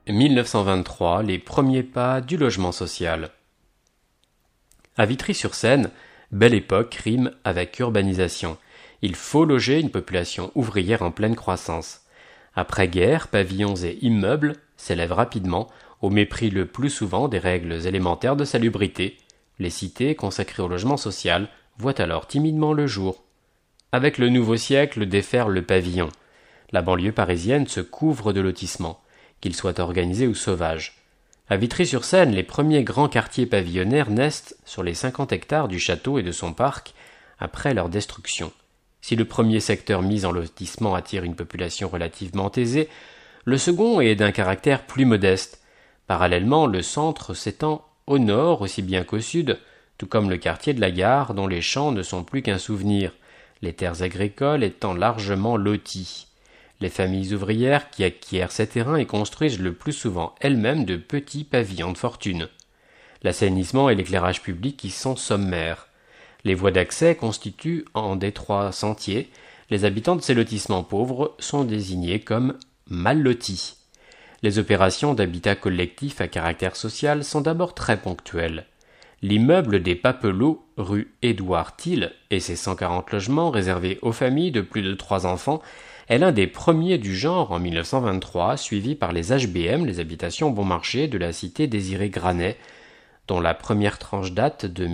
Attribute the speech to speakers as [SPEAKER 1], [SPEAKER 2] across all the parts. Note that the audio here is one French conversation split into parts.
[SPEAKER 1] 1923, les premiers pas du logement social. À Vitry-sur-Seine, belle époque rime avec urbanisation. Il faut loger une population ouvrière en pleine croissance. Après-guerre, pavillons et immeubles s'élèvent rapidement, au mépris le plus souvent des règles élémentaires de salubrité. Les cités consacrées au logement social voient alors timidement le jour. Avec le nouveau siècle déferle le pavillon. La banlieue parisienne se couvre de lotissements, qu'ils soient organisés ou sauvages. À Vitry-sur-Seine, les premiers grands quartiers pavillonnaires naissent sur les 50 hectares du château et de son parc après leur destruction. Si le premier secteur mis en lotissement attire une population relativement aisée, le second est d'un caractère plus modeste. Parallèlement, le centre s'étend au nord aussi bien qu'au sud, tout comme le quartier de la Gare dont les champs ne sont plus qu'un souvenir, les terres agricoles étant largement loties. Les familles ouvrières qui acquièrent ces terrains y construisent le plus souvent elles-mêmes de petits pavillons de fortune. L'assainissement et l'éclairage public y sont sommaires. Les voies d'accès constituent en d'étroits sentiers. Les habitants de ces lotissements pauvres sont désignés comme mal lotis. Les opérations d'habitat collectif à caractère social sont d'abord très ponctuelles. L'immeuble des Papelots, rue Édouard Thiel, et ses 140 logements réservés aux familles de plus de 3 enfants, est l'un des premiers du genre en 1923, suivi par les HBM, les habitations bon marché de la cité Désiré-Granet, dont la première tranche date de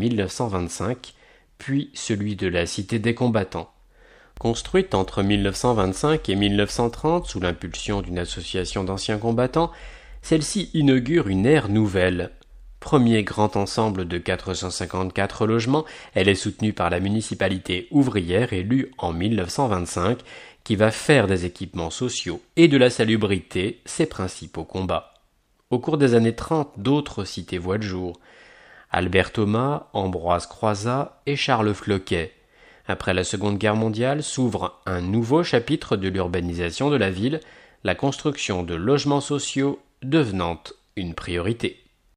[SPEAKER 1] 1925, puis celui de la cité des combattants. Construite entre 1925 et 1930 sous l'impulsion d'une association d'anciens combattants, celle-ci inaugure une ère nouvelle. Premier grand ensemble de 454 logements, elle est soutenue par la municipalité ouvrière élue en 1925, qui va faire des équipements sociaux et de la salubrité ses principaux combats. Au cours des années 30, d'autres cités voient le jour. Albert Thomas, Ambroise Croizat et Charles Floquet. Après la Seconde Guerre mondiale s'ouvre un nouveau chapitre de l'urbanisation de la ville, la construction de logements sociaux devenant une priorité.